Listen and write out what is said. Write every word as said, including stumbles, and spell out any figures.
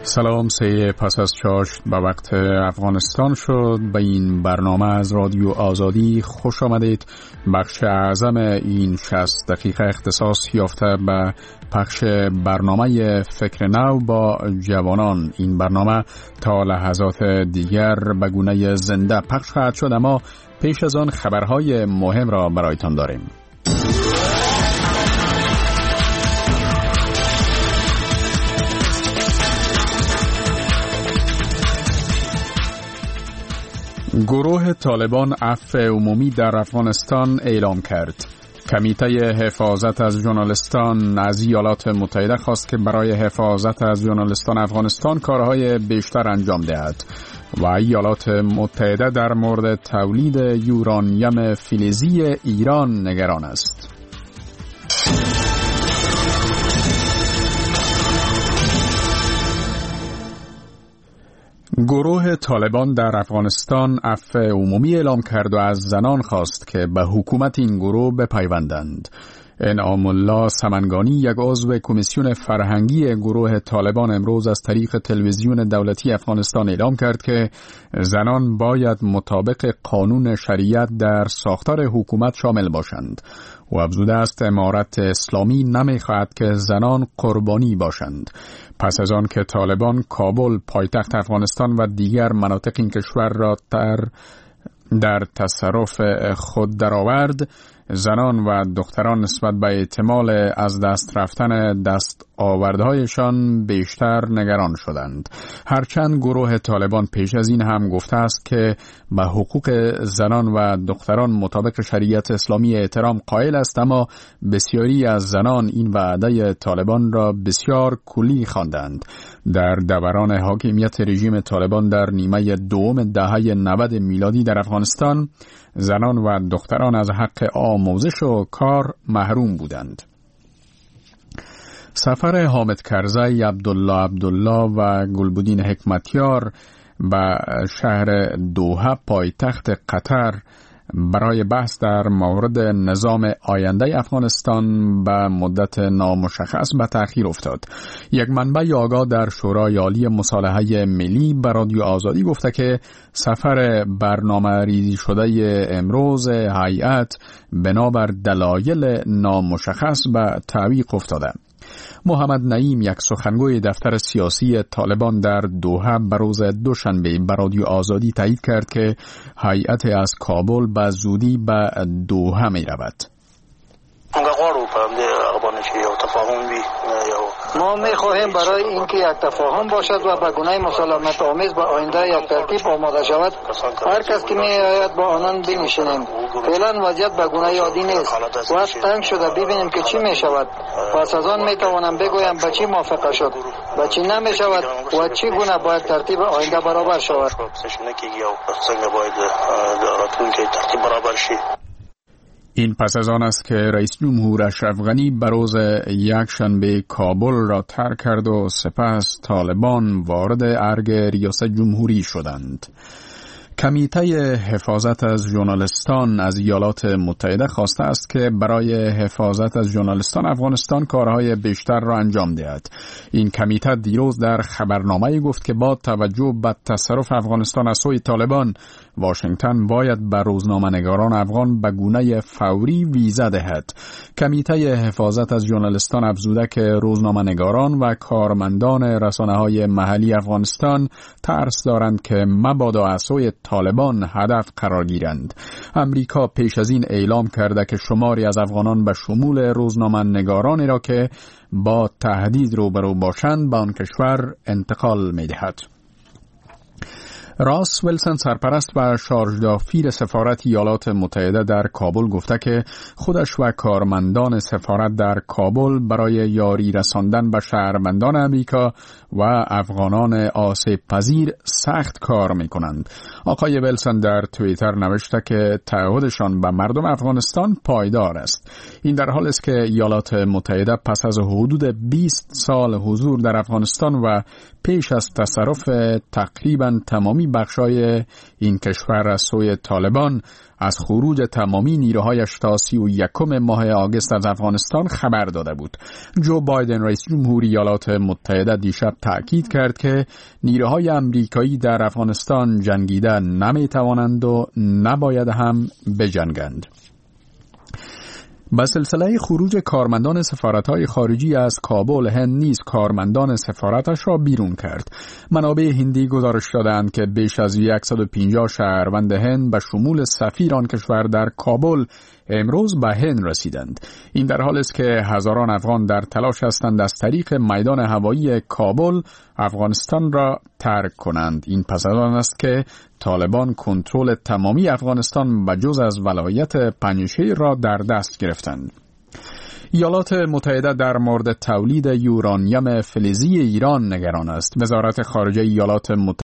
سلام، سه پس از چاشت به وقت افغانستان شد. به این برنامه از رادیو آزادی خوش آمدید. بخش اعظم این شصت دقیقه اختصاص یافته به پخش برنامه فکر نو با جوانان. این برنامه تا لحظات دیگر به گونه زنده پخش خواهد شد، اما پیش از آن خبرهای مهم را برایتان داریم. گروه طالبان عفو عمومی در افغانستان اعلام کرد. کمیته حفاظت از ژورنالیستان از ایالات متحده خواست که برای حفاظت از ژورنالیستان افغانستان کارهای بیشتر انجام دهد و ایالات متحده در مورد تولید یورانیم فلزی ایران نگران است. گروه طالبان در افغانستان عفو عمومی اعلام کرد و از زنان خواست که به حکومت این گروه بپیوندند. انعام الله سمنگانی، یک عضو کمیسیون فرهنگی گروه طالبان، امروز از طریق تلویزیون دولتی افغانستان اعلام کرد که زنان باید مطابق قانون شریعت در ساختار حکومت شامل باشند و افزوده است امارت اسلامی نمی‌خواهد که زنان قربانی باشند. پس از آن که طالبان کابل پایتخت افغانستان و دیگر مناطق این کشور را در در تصرف خود درآورد، زنان و دختران نسبت به احتمال از دست رفتن دست آوردهایشان بیشتر نگران شدند. هرچند گروه طالبان پیش از این هم گفته است که به حقوق زنان و دختران مطابق شریعت اسلامی احترام قائل است، اما بسیاری از زنان این وعده طالبان را بسیار کلی خواندند. در دوران حاکمیت رژیم طالبان در نیمه دوم دهه نود میلادی در افغانستان، زنان و دختران از حق آموزش و کار محروم بودند. سفر حامد کرزی، عبدالله عبدالله و گلبدین حکمتیار به شهر دوحه پایتخت قطر برای بحث در مورد نظام آینده افغانستان به مدت نامشخص به تأخیر افتاد. یک منبع آگاه در شورای عالی مصالحه ملی به رادیو آزادی گفته که سفر برنامه ریزی شده امروز هیئت بنابر دلایل نامشخص به تعویق افتاده. محمد نعیم، یک سخنگوی دفتر سیاسی طالبان در دوحه، به روز دوشنبه به رادیو آزادی تایید کرد که هیئت از کابل به زودی به دوحه می رود. ما می خواهیم برای اینکه یک تفاهم باشد و به گونه مسالمت آمیز به آینده یک ترتیب آماده شود، هر کس که می آید با آنان بنشینیم. فعلا وضعیت به گونه عادی نیست. وقت تنگ شده، ببینیم که چی می شود. پس از آن می توانم بگویم به چی موافقه شد، به چی نمی شود و چی گونه باید ترتیب آینده برابر شود. این پس از آن است که رئیس جمهور اشرف غنی به روز یکشنبه کابل را ترک کرد و سپس طالبان وارد ارگ ریاست جمهوری شدند. کمیته حفاظت از ژورنالیستان از ایالات متحده خواسته است که برای حفاظت از ژورنالیستان افغانستان کارهای بیشتر را انجام دهد. این کمیته دیروز در خبرنامه‌ای گفت که با توجه به تصرف افغانستان از سوی طالبان، واشنگتن باید به روزنامه‌نگاران افغان به گونه فوری ویزا دهد. کمیته حفاظت از ژورنالیستان افزوده که روزنامه‌نگاران و کارمندان رسانه‌های محلی افغانستان ترس دارند که مبادا از سوی طالبان هدف قرار گیرند. امریکا پیش از این اعلام کرده که شماری از افغانان به شمول روزنامه‌نگارانی را که با تهدید روبرو باشند به آن کشور انتقال می‌دهد. راس ویلسون، سرپرست و شارژدافیر سفارت ایالات متحده در کابل، گفته که خودش و کارمندان سفارت در کابل برای یاری رساندن به شهروندان امریکا و افغانان آسیب پذیر سخت کار می کنند. آقای ویلسون در توییتر نوشته که تعهدشان به مردم افغانستان پایدار است. این در حالی است که ایالات متحده پس از حدود بیست سال حضور در افغانستان و پیش از تصرف تقریبا تمامی بخشای این کشور از سوی طالبان از خروج تمامی نیروهایش تا سی و یکم ماه آگوست از افغانستان خبر داده بود. جو بایدن رئیس جمهور ایالات متحده دیشب تأکید کرد که نیروهای امریکایی در افغانستان جنگیده نمی توانند و نباید هم بجنگند. با سلسله خروج کارمندان سفارت‌های خارجی از کابل، هند نیز کارمندان سفارتش را بیرون کرد. منابع هندی گزارش دادند که بیش از صد و پنجاه شهروند هند به شمول سفیر آن کشور در کابل امروز به هند رسیدند. این در حالی است که هزاران افغان در تلاش هستند از طریق میدان هوایی کابل افغانستان را ترک کنند. این پس از آن است که طالبان کنترل تمامی افغانستان به جز از ولایت پنجشیر را در دست گرفتند. ایالات متحده در مورد تولید یورانیم فلزی ایران نگران است. وزارت خارجه ایالات متحده